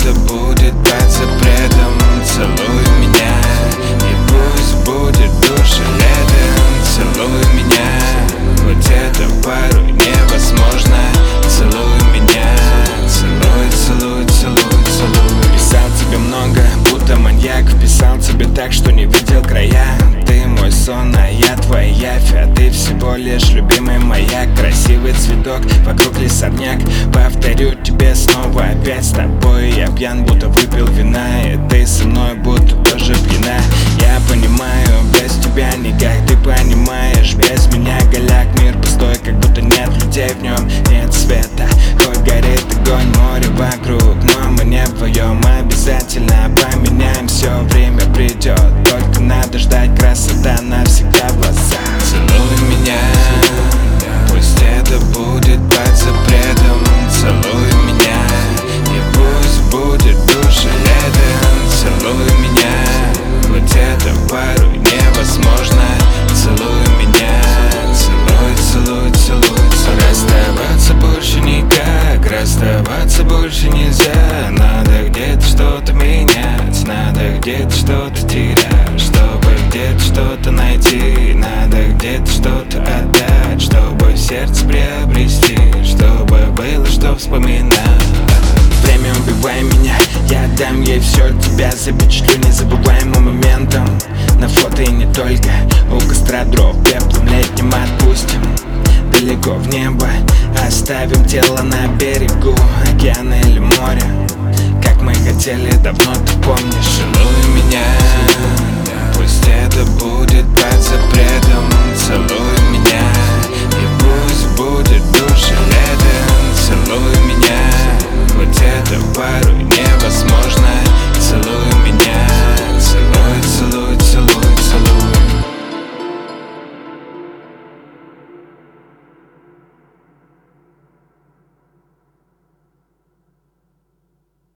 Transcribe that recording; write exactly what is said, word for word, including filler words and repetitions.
это будет под запретом. Целуй меня, и пусть будет душа летом. Целуй меня, хоть это порой невозможно. Целуй меня, целуй, целуй, целуй, целуй. Писал тебе много, будто маньяк. Писал тебе так, что не видел края. Ты мой сон, а я твоя явь. А ты всего лишь любимый маяк. Красивый цветок, вокруг лесорняк. Повторю тебе снова опять. С тобой я пьян, будто выпил вина. И ты со мной, будто тоже пьяна. Я понимаю, без тебя никак. Ты понимаешь, без меня голяк. Мир пустой, как будто нет людей в нем. Нет света, хоть горит огонь, море вокруг. Но мы не вдвоем, обязательно поменяем. Все время придет, только надо ждать. Красота навсегда в глазах. Целуй меня, пусть это будет под запретом. Целуй меня, и пусть будет душа летом. Целуй меня, хоть это порой невозможно. Целуй меня, целуй, целуй, целуй, целуй. Расставаться больше никак, расставаться больше нельзя. Надо где-то что-то менять, надо где-то что-то терять, чтобы где-то что-то найти. Надо где-то что-то отдать, чтобы сердце приобрести, чтобы было что вспоминать. Время убивай меня, я отдам ей все, тебя запечатлю незабываемым моментом. На фото и не только, у костра дров, пеплом летним отпустим далеко в небо. Оставим тело на берегу океана или моря, как мы хотели давно, ты помнишь.